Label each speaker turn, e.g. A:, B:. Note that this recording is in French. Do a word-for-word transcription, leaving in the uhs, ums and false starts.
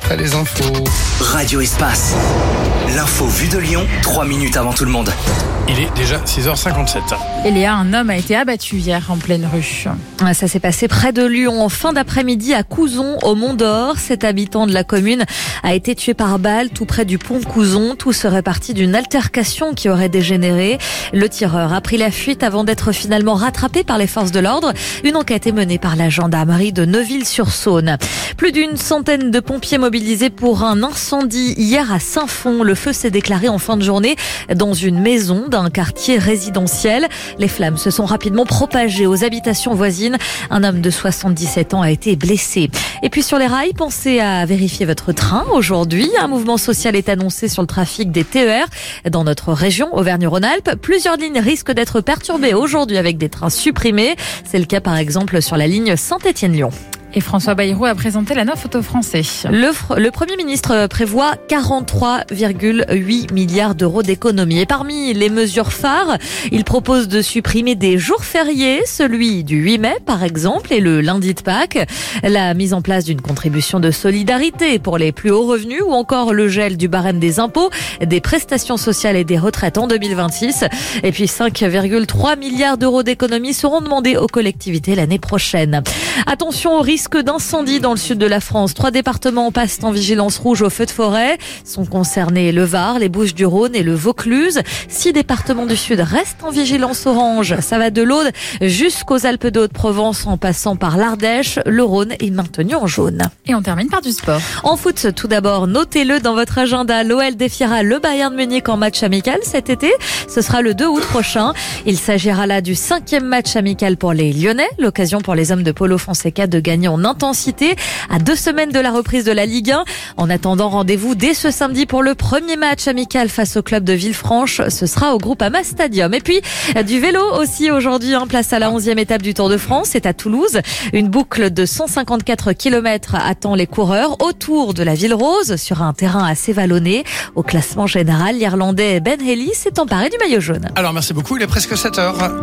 A: après les infos.
B: Radio Espace. L'info vue de Lyon, trois minutes avant tout le monde.
A: Il est déjà six heures cinquante-sept.
C: Et Léa, un homme a été abattu hier en pleine rue.
D: Ça s'est passé près de Lyon en fin d'après-midi à Couzon, au Mont d'Or. Cet habitant de la commune a été tué par balle tout près du pont Couzon. Tout serait parti d'une altercation qui aurait dégénéré. Le tireur a pris la fuite avant d'être finalement rattrapé par les forces de l'ordre. Une enquête est menée par la gendarmerie de Neuville-sur-Saône. Plus d'une centaine de pompiers mobilisés pour un incendie hier à Saint-Fond. Le feu s'est déclaré en fin de journée dans une maison d'un quartier résidentiel. Les flammes se sont rapidement propagées aux habitations voisines. Un homme de soixante-dix-sept ans a été blessé. Et puis sur les rails, pensez à vérifier votre train aujourd'hui. Un mouvement social est annoncé sur le trafic des T E R dans notre région, Auvergne-Rhône-Alpes. Plusieurs lignes risquent d'être perturbées aujourd'hui avec des trains supprimés. C'est le cas par exemple sur la ligne Saint-Étienne-Lyon.
C: Et François Bayrou a présenté la neuf auto français.
D: Le, le Premier ministre prévoit quarante-trois virgule huit milliards d'euros d'économies. Et parmi les mesures phares, il propose de supprimer des jours fériés, celui du huit mai par exemple et le lundi de Pâques, la mise en place d'une contribution de solidarité pour les plus hauts revenus ou encore le gel du barème des impôts, des prestations sociales et des retraites en deux mille vingt-six. Et puis cinq virgule trois milliards d'euros d'économies seront demandés aux collectivités l'année prochaine. Attention au risque d'incendie dans le sud de la France. Trois départements passent en vigilance rouge au feu de forêt. Sont concernés le Var, les Bouches-du-Rhône et le Vaucluse. Six départements du sud restent en vigilance orange. Ça va de l'Aude jusqu'aux Alpes de Haute-Provence en passant par l'Ardèche. Le Rhône est maintenu en jaune.
C: Et on termine par du sport.
D: En foot, tout d'abord, notez-le dans votre agenda. L'O L défiera le Bayern Munich en match amical cet été. Ce sera le deux août prochain. Il s'agira là du cinquième match amical pour les Lyonnais. L'occasion pour les hommes de Paulo Fonseca de gagner en intensité à deux semaines de la reprise de la Ligue un. En attendant, rendez-vous dès ce samedi pour le premier match amical face au club de Villefranche. Ce sera au Groupama Stadium. Et puis, du vélo aussi aujourd'hui, en place à la onzième étape du Tour de France. C'est à Toulouse. Une boucle de cent cinquante-quatre kilomètres attend les coureurs autour de la Ville Rose sur un terrain assez vallonné. Au classement général, l'Irlandais Ben Healy s'est emparé du maillot jaune.
A: Alors merci beaucoup, il est presque sept heures.